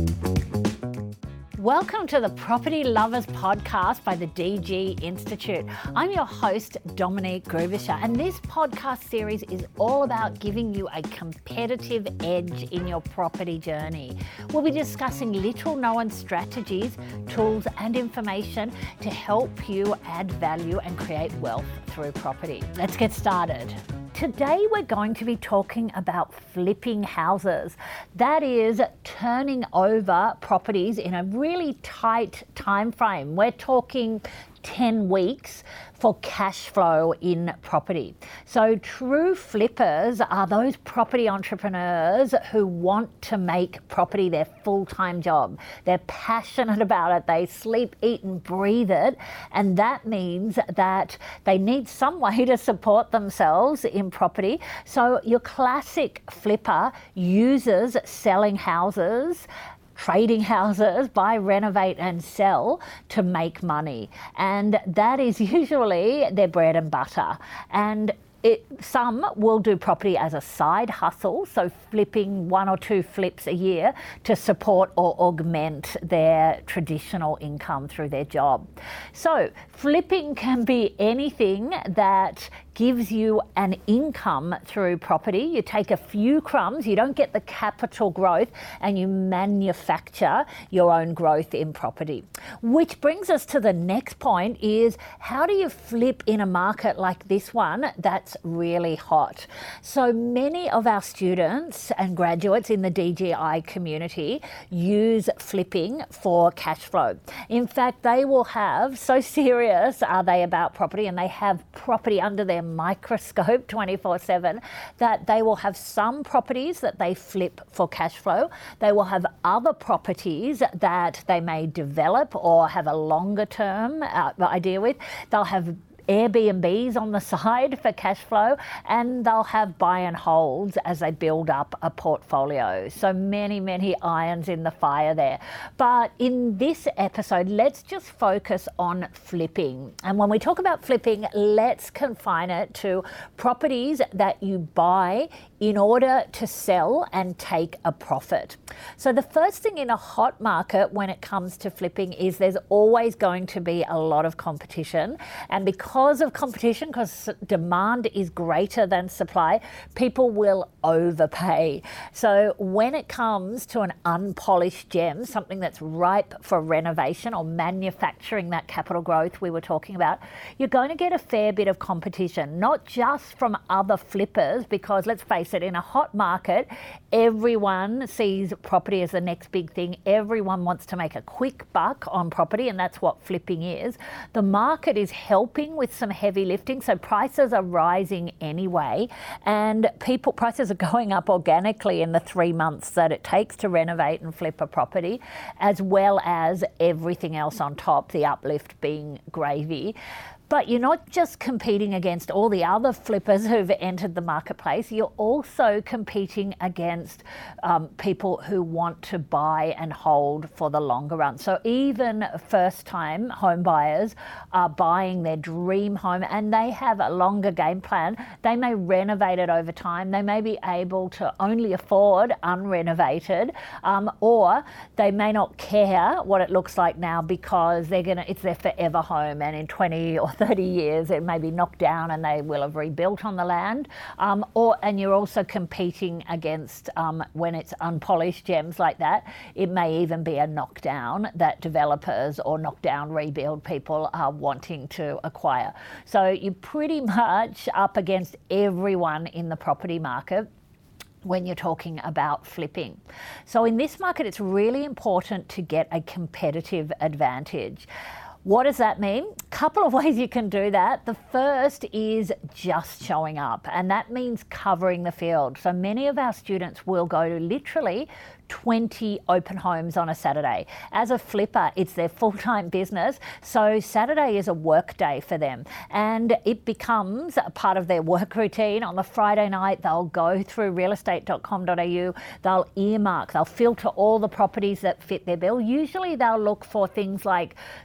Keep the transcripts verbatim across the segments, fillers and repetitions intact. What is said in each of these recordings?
Welcome to the Property Lovers Podcast by the D G Institute. I'm your host, Dominique Grubisher, and this podcast series is all about giving you a competitive edge in your property journey. We'll be discussing little known strategies, tools, and information to help you add value and create wealth through property. Let's get started. Today we're going to be talking about flipping houses. That is turning over properties in a really tight time frame. We're talking ten weeks for cash flow in property. So true flippers are those property entrepreneurs who want to make property their full-time job. They're passionate about it. They sleep, eat and breathe it. And that means that they need some way to support themselves in property. So your classic flipper uses selling houses, trading houses, buy, renovate and sell to make money. And that is usually their bread and butter. And It, some will do property as a side hustle, so flipping one or two flips a year to support or augment their traditional income through their job. So flipping can be anything that gives you an income through property. You take a few crumbs, you don't get the capital growth, and you manufacture your own growth in property. Which brings us to the next point is, how do you flip in a market like this one that's really hot? So many of our students and graduates in the D G I community use flipping for cash flow. In fact, they will have, so serious are they about property, and they have property under their microscope twenty-four seven, that they will have some properties that they flip for cash flow. They will have other properties that they may develop or have a longer term uh, idea with. They'll have Airbnbs on the side for cash flow, and they'll have buy and holds as they build up a portfolio. So many, many irons in the fire there. But in this episode, let's just focus on flipping. And when we talk about flipping, let's confine it to properties that you buy in order to sell and take a profit. So the first thing in a hot market when it comes to flipping is there's always going to be a lot of competition. And because of competition, because demand is greater than supply, people will overpay. So when it comes to an unpolished gem, something that's ripe for renovation or manufacturing that capital growth we were talking about, you're going to get a fair bit of competition, not just from other flippers, because let's face it, in a hot market, everyone sees property as the next big thing. Everyone wants to make a quick buck on property, and that's what flipping is. The market is helping with some heavy lifting, so prices are rising anyway, and people prices are going up organically in the three months that it takes to renovate and flip a property, as well as everything else on top, the uplift being gravy. But you're not just competing against all the other flippers who've entered the marketplace, you're also competing against um, people who want to buy and hold for the longer run. So even first-time home buyers are buying their dream home, and they have a longer game plan. They may renovate it over time. They may be able to only afford unrenovated, um, or they may not care what it looks like now because they're gonna it's their forever home, and in twenty or thirty years it may be knocked down and they will have rebuilt on the land. Um, or and you're also competing against, um, when it's unpolished gems like that, it may even be a knockdown that developers or knockdown rebuild people are wanting to acquire. So you're pretty much up against everyone in the property market when you're talking about flipping. So in this market, it's really important to get a competitive advantage. What does that mean? A couple of ways you can do that. The first is just showing up, and that means covering the field. So many of our students will go to literally twenty open homes on a Saturday. As a flipper, it's their full-time business, so Saturday is a work day for them, and it becomes a part of their work routine. On the Friday night, they'll go through real estate dot com dot a u, they'll earmark, they'll filter all the properties that fit their bill. Usually they'll look for things like three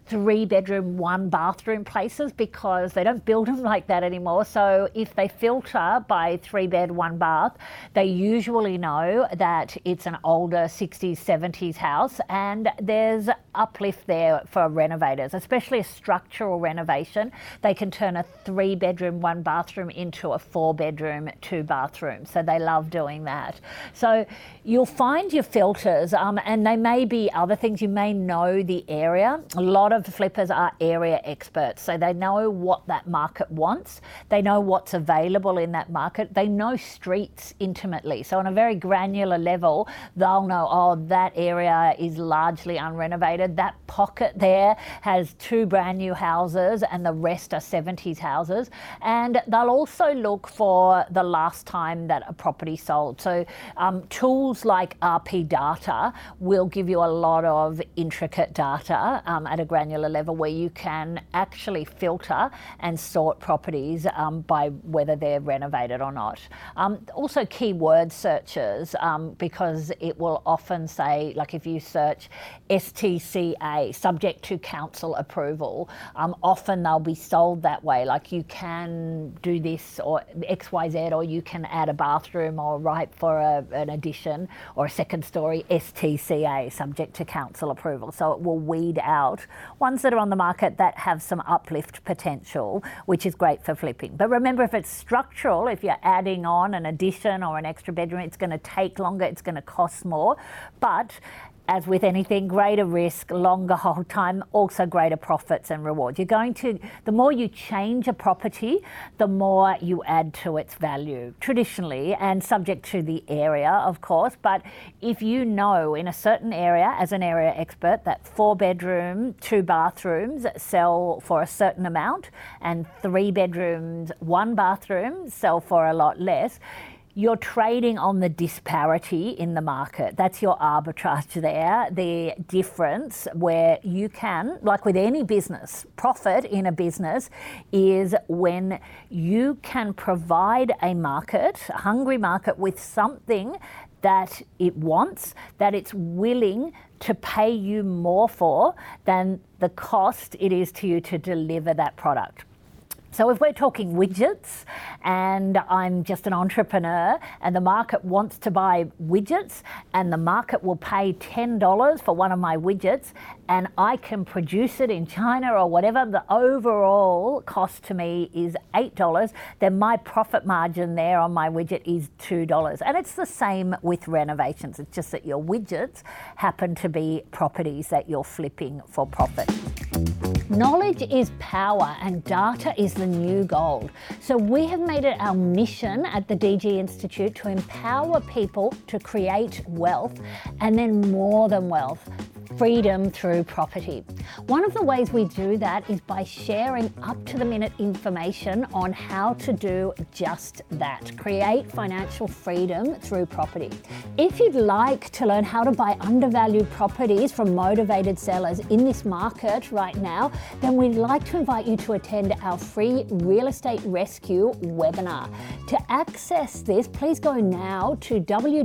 bedroom, one bathroom places because they don't build them like that anymore. So if they filter by three bed, one bath, they usually know that it's an older sixties, seventies house, and there's uplift there for renovators, especially a structural renovation. They can turn a three bedroom, one bathroom into a four bedroom, two bathroom. So they love doing that. So you'll find your filters, um, and they may be other things. You may know the area. A lot of flippers are area experts, so they know what that market wants. They know what's available in that market. They know streets intimately. So on a very granular level, they'll know, oh, that area is largely unrenovated. That pocket there has two brand new houses and the rest are seventies houses. And they'll also look for the last time that a property sold. So um, tools like R P data will give you a lot of intricate data um, at a granular level where you can actually filter and sort properties um, by whether they're renovated or not. Um, also keyword searches, um, because it will often say, like if you search S T C A, subject to council approval, um, often they'll be sold that way, like you can do this or X Y Z, or you can add a bathroom or write for a, an addition or a second story, S T C A, subject to council approval. So it will weed out ones that are on the market that have some uplift potential, which is great for flipping. But remember, if it's structural, if you're adding on an addition or an extra bedroom, it's going to take longer, it's going to cost more. But as with anything, greater risk, longer hold time, also greater profits and rewards. You're going to, the more you change a property, the more you add to its value, traditionally, and subject to the area, of course. But if you know in a certain area, as an area expert, that four bedroom, two bathrooms sell for a certain amount, and three bedrooms, one bathroom sell for a lot less, you're trading on the disparity in the market. That's your arbitrage there, the difference where you can, like with any business, profit in a business is when you can provide a market, a hungry market, with something that it wants, that it's willing to pay you more for than the cost it is to you to deliver that product. So if we're talking widgets and I'm just an entrepreneur and the market wants to buy widgets and the market will pay ten dollars for one of my widgets and I can produce it in China or whatever, the overall cost to me is eight dollars, then my profit margin there on my widget is two dollars. And it's the same with renovations. It's just that your widgets happen to be properties that you're flipping for profit. Knowledge is power and data is the new gold. So we have made it our mission at the D G Institute to empower people to create wealth, and then more than wealth, freedom through property. One of the ways we do that is by sharing up-to-the-minute information on how to do just that, create financial freedom through property. If you'd like to learn how to buy undervalued properties from motivated sellers in this market right now, then we'd like to invite you to attend our free Real Estate Rescue webinar. To access this, please go now to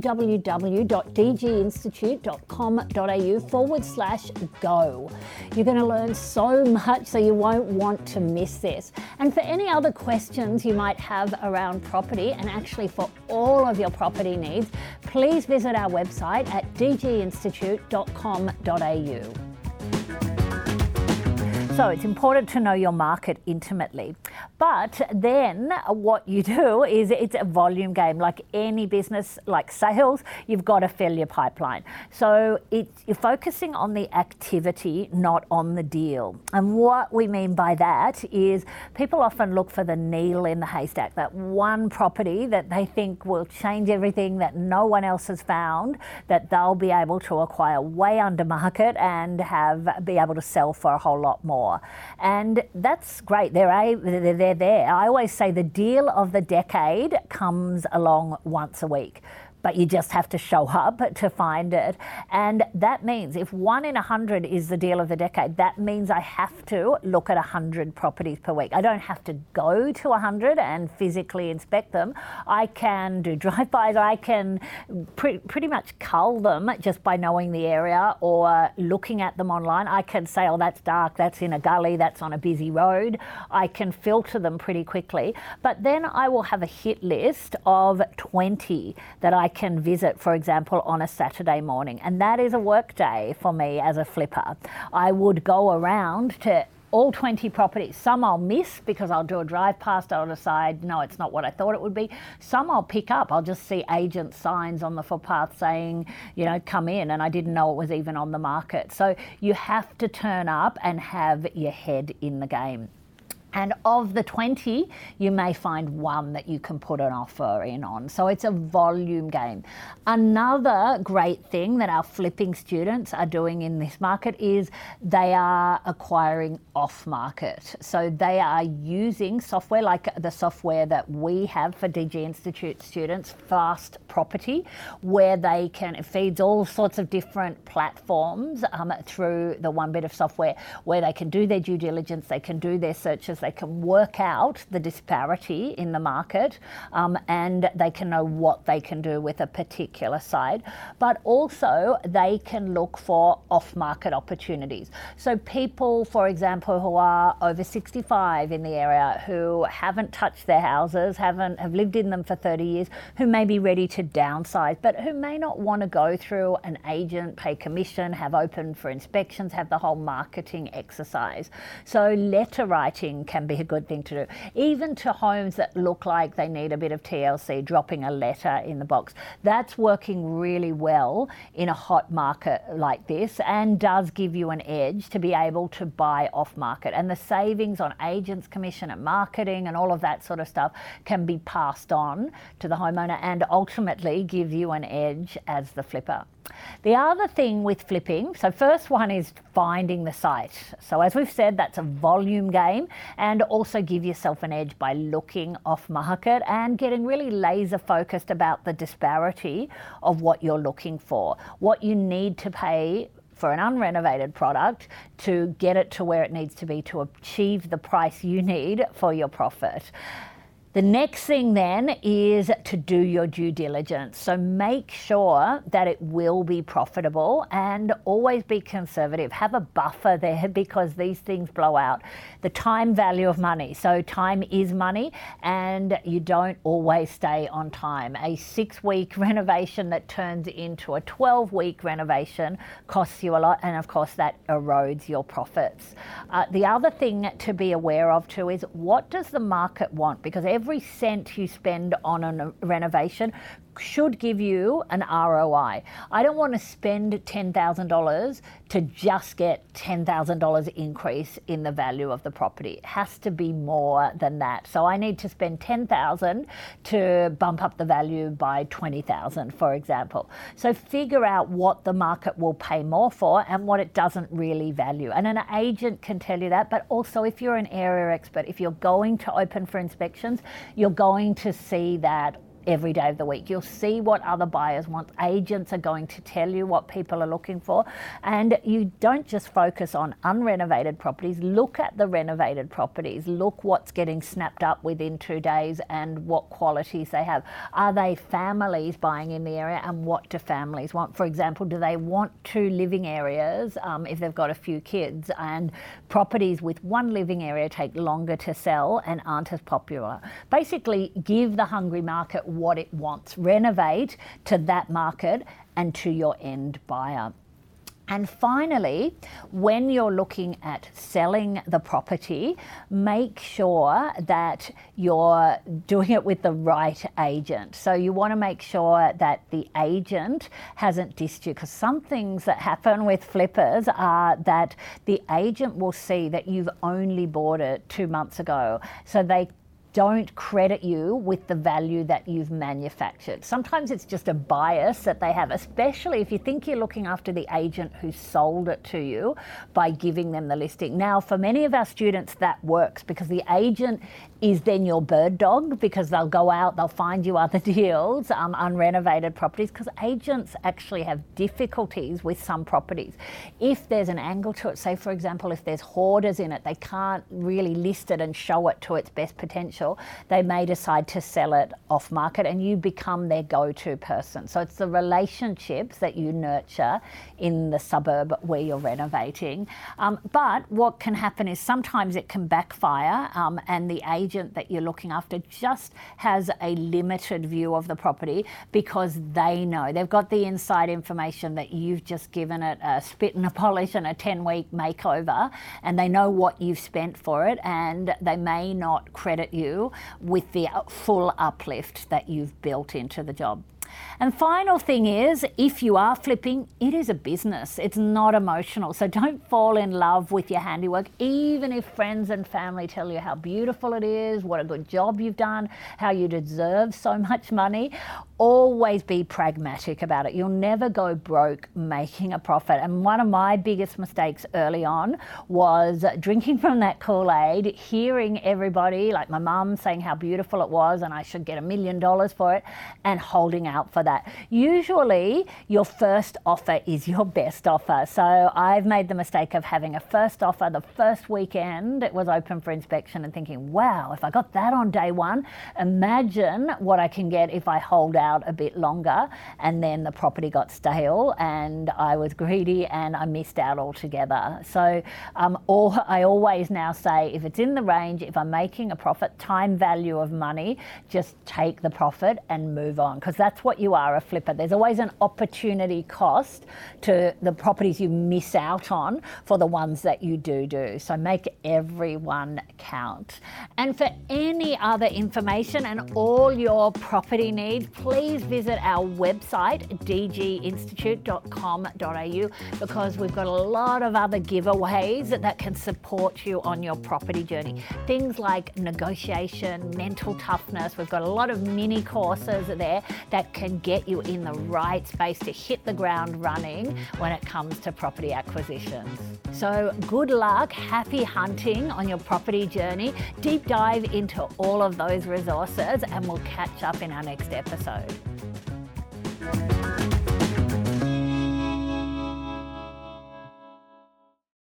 www.dginstitute.com.au forward slash go. You're going to learn so much, so you won't want to miss this. And for any other questions you might have around property, and actually for all of your property needs, please visit our website at d g institute dot com dot a u. So it's important to know your market intimately. But then what you do is it's a volume game. Like any business, like sales, you've got to fill your pipeline. So it, you're focusing on the activity, not on the deal. And what we mean by that is people often look for the needle in the haystack, that one property that they think will change everything that no one else has found, that they'll be able to acquire way under market and have be able to sell for a whole lot more. And that's great. They're, a, they're, they're there. I always say the deal of the decade comes along once a week. but you just have to show up to find it. And that means if one in a hundred is the deal of the decade, that means I have to look at a hundred properties per week. I don't have to go to a hundred and physically inspect them. I can do drive-bys. I can pre- pretty much cull them just by knowing the area or looking at them online. I can say, oh, that's dark, that's in a gully, that's on a busy road. I can filter them pretty quickly. But then I will have a hit list of twenty that I can visit, for example, on a Saturday morning. And that is a work day for me as a flipper. I would go around to all twenty properties. Some I'll miss because I'll do a drive past, I'll decide, no, it's not what I thought it would be. Some I'll pick up. I'll just see agent signs on the footpath saying, you know, come in, and I didn't know it was even on the market. So you have to turn up and have your head in the game. And of the twenty, you may find one that you can put an offer in on. So it's a volume game. Another great thing that our flipping students are doing in this market is they are acquiring off market. So they are using software like the software that we have for D G Institute students, Fast Property, where they can, it feeds all sorts of different platforms um, through the one bit of software where they can do their due diligence, they can do their searches, they can work out the disparity in the market, um, and they can know what they can do with a particular site. But also they can look for off-market opportunities. So people, for example, who are over sixty-five in the area, who haven't touched their houses, haven't have lived in them for thirty years, who may be ready to downsize, but who may not want to go through an agent, pay commission, have open for inspections, have the whole marketing exercise. So letter writing can be a good thing to do. Even to homes that look like they need a bit of T L C, dropping a letter in the box. That's working really well in a hot market like this and does give you an edge to be able to buy off market. And the savings on agents' commission and marketing and all of that sort of stuff can be passed on to the homeowner and ultimately give you an edge as the flipper. The other thing with flipping, so first one is finding the site. So as we've said, that's a volume game, and also give yourself an edge by looking off market and getting really laser focused about the disparity of what you're looking for, what you need to pay for an unrenovated product to get it to where it needs to be to achieve the price you need for your profit. The next thing then is to do your due diligence. So make sure that it will be profitable and always be conservative. Have a buffer there because these things blow out. The time value of money. So time is money and you don't always stay on time. A six-week renovation that turns into a twelve-week renovation costs you a lot, and of course that erodes your profits. Uh, the other thing to be aware of too is what does the market want? Because every Every cent you spend on a renovation should give you an R O I. I don't want to spend ten thousand dollars to just get ten thousand dollars increase in the value of the property. It has to be more than that. So I need to spend ten thousand dollars to bump up the value by twenty thousand dollars, for example. So figure out what the market will pay more for and what it doesn't really value. And an agent can tell you that, but also if you're an area expert, if you're going to open for inspections, you're going to see that every day of the week. You'll see what other buyers want. Agents are going to tell you what people are looking for. And you don't just focus on unrenovated properties. Look at the renovated properties. Look what's getting snapped up within two days and what qualities they have. Are they families buying in the area, and what do families want? For example, do they want two living areas um, if they've got a few kids, and properties with one living area take longer to sell and aren't as popular? Basically, give the hungry market what it wants. Renovate to that market and to your end buyer. And finally, when you're looking at selling the property, make sure that you're doing it with the right agent. So you want to make sure that the agent hasn't dissed you, because some things that happen with flippers are that the agent will see that you've only bought it two months ago. So they don't credit you with the value that you've manufactured. Sometimes it's just a bias that they have, especially if you think you're looking after the agent who sold it to you by giving them the listing. Now, for many of our students, that works because the agent is then your bird dog, because they'll go out, they'll find you other deals, um, unrenovated properties, because agents actually have difficulties with some properties. If there's an angle to it, say for example, if there's hoarders in it, they can't really list it and show it to its best potential, they may decide to sell it off market and you become their go-to person. So it's the relationships that you nurture in the suburb where you're renovating. Um, but what can happen is sometimes it can backfire um, and the agent that you're looking after just has a limited view of the property because they know, they've got the inside information that you've just given it a spit and a polish and a ten week makeover, and they know what you've spent for it, and they may not credit you with the full uplift that you've built into the job. And final thing is, if you are flipping, it is a business. It's not emotional. So don't fall in love with your handiwork, even if friends and family tell you how beautiful it is, what a good job you've done, how you deserve so much money. Always be pragmatic about it. You'll never go broke making a profit. And one of my biggest mistakes early on was drinking from that Kool-Aid, hearing everybody, like my mum, saying how beautiful it was and I should get a million dollars for it, and holding out for that. Usually your first offer is your best offer. So I've made the mistake of having a first offer the first weekend it was open for inspection and thinking, wow, if I got that on day one, imagine what I can get if I hold out a bit longer. And then the property got stale and I was greedy and I missed out altogether. So um, all, I always now say, if it's in the range, if I'm making a profit, time value of money, just take the profit and move on, because that's what you are, a flipper. There's always an opportunity cost to the properties you miss out on for the ones that you do do. So make every one count. And for any other information and all your property needs, please visit our website, d g institute dot com dot a u, because we've got a lot of other giveaways that can support you on your property journey. Things like negotiation, mental toughness. We've got a lot of mini courses there that can get you in the right space to hit the ground running when it comes to property acquisitions. So good luck, happy hunting on your property journey. Deep dive into all of those resources and we'll catch up in our next episode.